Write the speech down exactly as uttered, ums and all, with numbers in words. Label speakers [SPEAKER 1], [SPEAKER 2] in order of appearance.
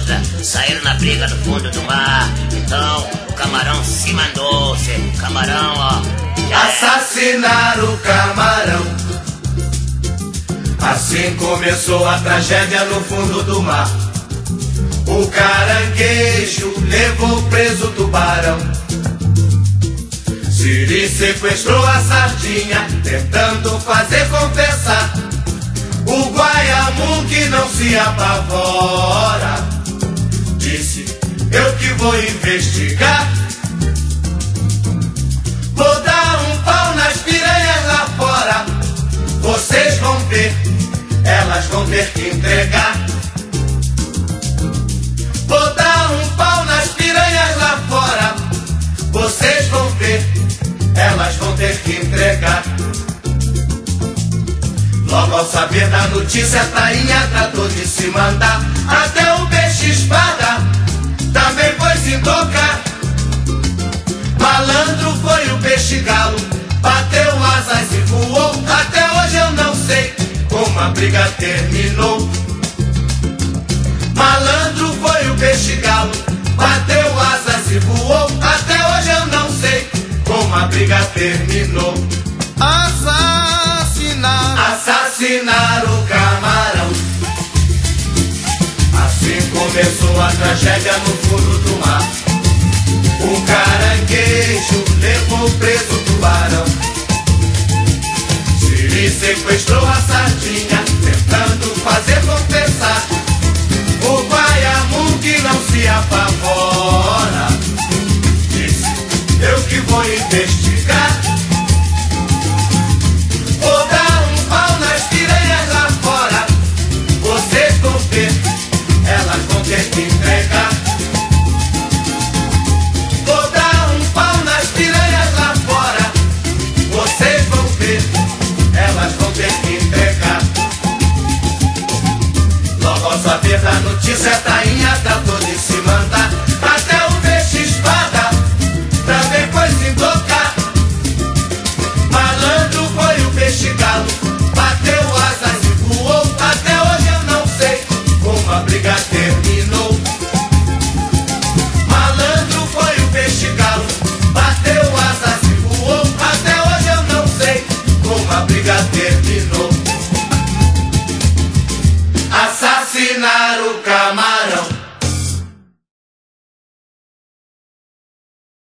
[SPEAKER 1] outra saíram na briga do fundo do mar. Então o camarão se mandou, cê, camarão, ó.
[SPEAKER 2] Assassinar o camarão. Assim começou a tragédia no fundo do mar. O caranguejo levou preso o tubarão. Siri sequestrou a sardinha, tentando fazer confessar. O guaiamum que não se apavora disse: eu que vou investigar. Vou dar um pau nas piranhas lá fora. Vocês vão ver, elas vão ter que entregar. Vou dar um pau nas piranhas lá fora. Vocês vão ver, elas vão ter que entregar. Logo ao saber da notícia, a tainha tratou de se mandar. Até o peixe espada também foi se tocar. Malandro foi o peixe galo, bateu asas e voou. Até hoje eu não sei como a briga terminou. Malandro foi o peixe galo, bateu asas e voou. Até hoje eu não sei como a briga terminou.
[SPEAKER 3] Assassinar,
[SPEAKER 2] assassinar o camarão. Assim começou a tragédia no fundo do mar. O caranguejo levou preso o tubarão. Siri sequestrou a sardinha, tentando fazer confessar. O guaiamum que não se apavora disse: eu que vou investigar. Vou dar um pau nas piranhas lá fora. Vocês vão ver, elas vão ter que entregar. Vou dar um pau nas piranhas lá fora. Vocês vão ver, elas vão ter que entregar. Logo ao saber da notícia, a tainha tratou